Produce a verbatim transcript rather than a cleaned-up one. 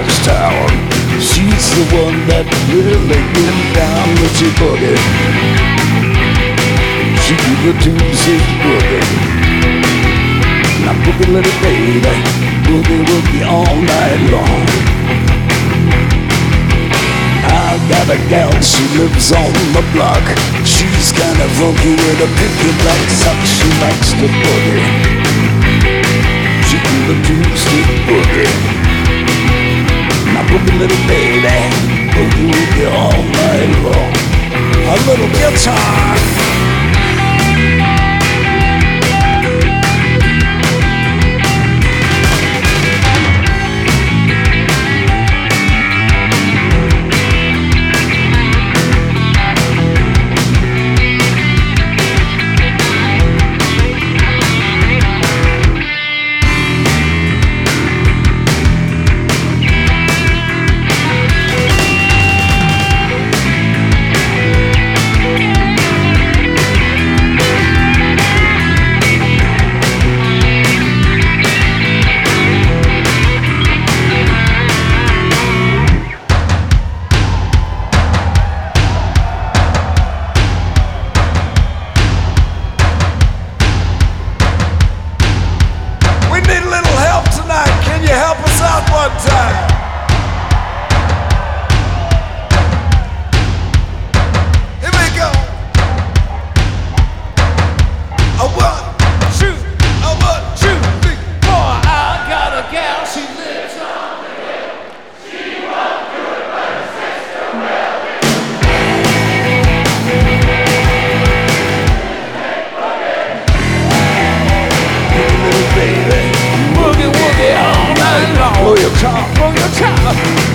this town. She's the one that really get down with your boogie. She do the Tuesday boogie. Now boogie little baby, boogie woogie all night long. I got a gal, she lives on the block. She's kinda funky with a pinky black sock. She likes to boogie. She do the Tuesday boogie. Now boogie little baby, boogie woogie all night long. A little guitar. One time. Here we go. A one, two, a one, two, three, four. I got a gal, she lives on the hill. She won't do it, but her sister will. Boogie, little baby, boogie woogie all night long. Blow your top, blow your top.